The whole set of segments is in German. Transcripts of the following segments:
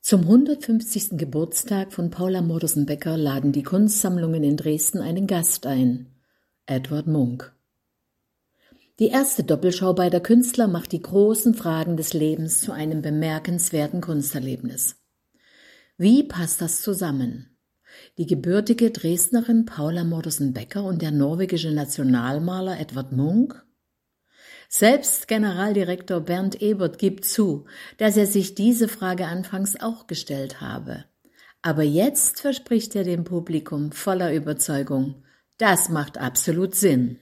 Zum 150. Geburtstag von Paula Modersohn-Becker laden die Kunstsammlungen in Dresden einen Gast ein: Edvard Munch. Die erste Doppelschau beider Künstler macht die großen Fragen des Lebens zu einem bemerkenswerten Kunsterlebnis. Wie passt das zusammen? Die gebürtige Dresdnerin Paula Modersohn-Becker und der norwegische Nationalmaler Edvard Munch? Selbst Generaldirektor Bernd Ebert gibt zu, dass er sich diese Frage anfangs auch gestellt habe. Aber jetzt verspricht er dem Publikum voller Überzeugung: Das macht absolut Sinn.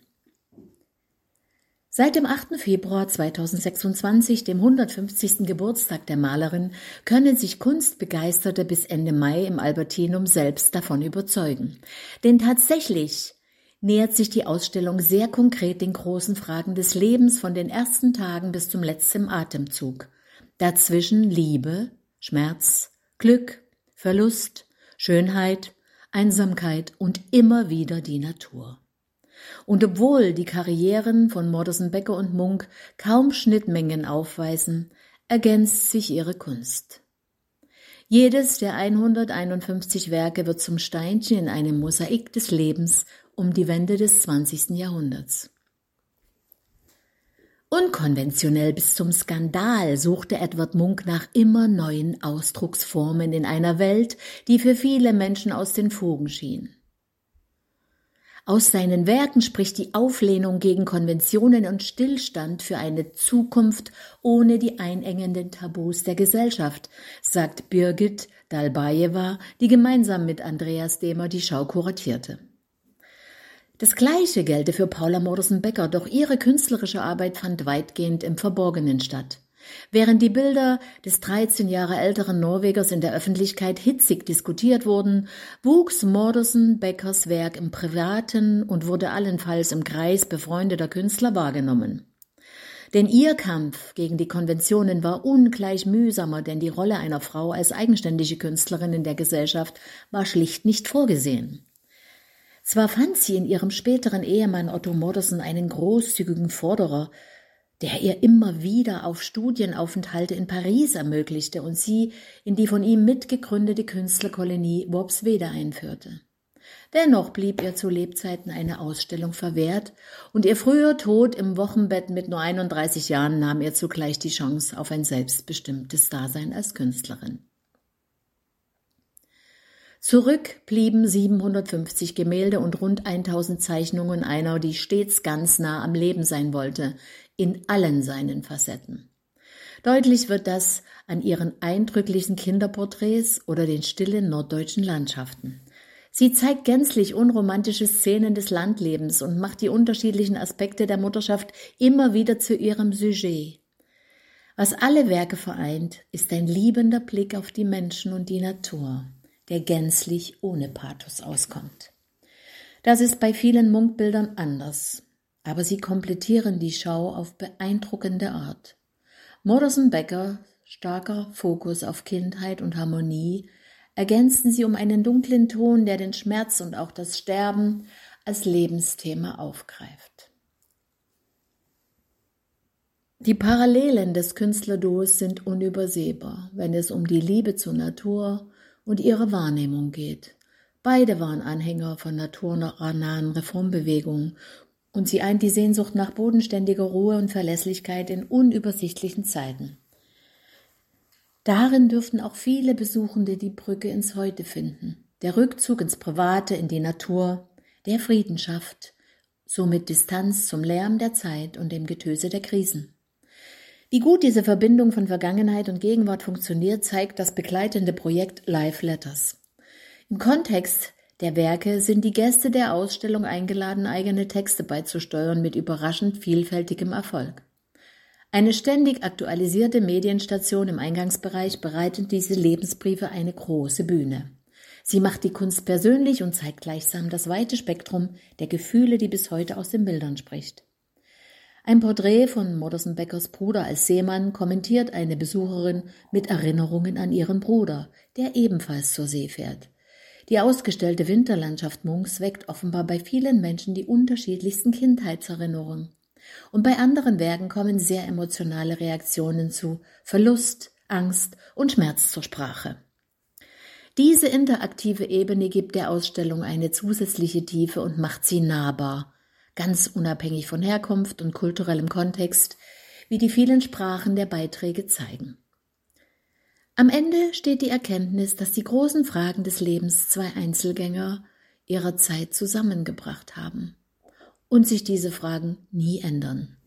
Seit dem 8. Februar 2026, dem 150. Geburtstag der Malerin, können sich Kunstbegeisterte bis Ende Mai im Albertinum selbst davon überzeugen. Denn tatsächlich nähert sich die Ausstellung sehr konkret den großen Fragen des Lebens von den ersten Tagen bis zum letzten Atemzug. Dazwischen Liebe, Schmerz, Glück, Verlust, Schönheit, Einsamkeit und immer wieder die Natur. Und obwohl die Karrieren von Modersohn-Becker und Munch kaum Schnittmengen aufweisen, ergänzt sich ihre Kunst. Jedes der 151 Werke wird zum Steinchen in einem Mosaik des Lebens um die Wende des 20. Jahrhunderts. Unkonventionell bis zum Skandal suchte Edvard Munch nach immer neuen Ausdrucksformen in einer Welt, die für viele Menschen aus den Fugen schien. Aus seinen Werken spricht die Auflehnung gegen Konventionen und Stillstand für eine Zukunft ohne die einengenden Tabus der Gesellschaft, sagt Birgit Dalbajewa, die gemeinsam mit Andreas Demer die Schau kuratierte. Das Gleiche gelte für Paula Modersohn-Becker, doch ihre künstlerische Arbeit fand weitgehend im Verborgenen statt. Während die Bilder des 13 Jahre älteren Norwegers in der Öffentlichkeit hitzig diskutiert wurden, wuchs Modersohn-Beckers Werk im Privaten und wurde allenfalls im Kreis befreundeter Künstler wahrgenommen. Denn ihr Kampf gegen die Konventionen war ungleich mühsamer, denn die Rolle einer Frau als eigenständige Künstlerin in der Gesellschaft war schlicht nicht vorgesehen. Zwar fand sie in ihrem späteren Ehemann Otto Modersohn einen großzügigen Forderer, der ihr immer wieder auf Studienaufenthalte in Paris ermöglichte und sie in die von ihm mitgegründete Künstlerkolonie Worpswede einführte. Dennoch blieb ihr zu Lebzeiten eine Ausstellung verwehrt und ihr früher Tod im Wochenbett mit nur 31 Jahren nahm ihr zugleich die Chance auf ein selbstbestimmtes Dasein als Künstlerin. Zurück blieben 750 Gemälde und rund 1000 Zeichnungen einer, die stets ganz nah am Leben sein wollte, in allen seinen Facetten. Deutlich wird das an ihren eindrücklichen Kinderporträts oder den stillen norddeutschen Landschaften. Sie zeigt gänzlich unromantische Szenen des Landlebens und macht die unterschiedlichen Aspekte der Mutterschaft immer wieder zu ihrem Sujet. Was alle Werke vereint, ist ein liebender Blick auf die Menschen und die Natur, der gänzlich ohne Pathos auskommt. Das ist bei vielen Munch-Bildern anders, aber sie komplettieren die Schau auf beeindruckende Art. Modersohn-Becker, starker Fokus auf Kindheit und Harmonie, ergänzen sie um einen dunklen Ton, der den Schmerz und auch das Sterben als Lebensthema aufgreift. Die Parallelen des Künstlerduos sind unübersehbar, wenn es um die Liebe zur Natur und ihre Wahrnehmung geht. Beide waren Anhänger von naturnahen Reformbewegungen und sie eint die Sehnsucht nach bodenständiger Ruhe und Verlässlichkeit in unübersichtlichen Zeiten. Darin dürften auch viele Besuchende die Brücke ins Heute finden. Der Rückzug ins Private, in die Natur, der Frieden schafft, somit Distanz zum Lärm der Zeit und dem Getöse der Krisen. Wie gut diese Verbindung von Vergangenheit und Gegenwart funktioniert, zeigt das begleitende Projekt Live Letters. Im Kontext der Werke sind die Gäste der Ausstellung eingeladen, eigene Texte beizusteuern mit überraschend vielfältigem Erfolg. Eine ständig aktualisierte Medienstation im Eingangsbereich bereitet diese Lebensbriefe eine große Bühne. Sie macht die Kunst persönlich und zeigt gleichsam das weite Spektrum der Gefühle, die bis heute aus den Bildern spricht. Ein Porträt von Modersohn-Beckers Bruder als Seemann kommentiert eine Besucherin mit Erinnerungen an ihren Bruder, der ebenfalls zur See fährt. Die ausgestellte Winterlandschaft Munchs weckt offenbar bei vielen Menschen die unterschiedlichsten Kindheitserinnerungen. Und bei anderen Werken kommen sehr emotionale Reaktionen zu Verlust, Angst und Schmerz zur Sprache. Diese interaktive Ebene gibt der Ausstellung eine zusätzliche Tiefe und macht sie nahbar, ganz unabhängig von Herkunft und kulturellem Kontext, wie die vielen Sprachen der Beiträge zeigen. Am Ende steht die Erkenntnis, dass die großen Fragen des Lebens zwei Einzelgänger ihrer Zeit zusammengebracht haben und sich diese Fragen nie ändern.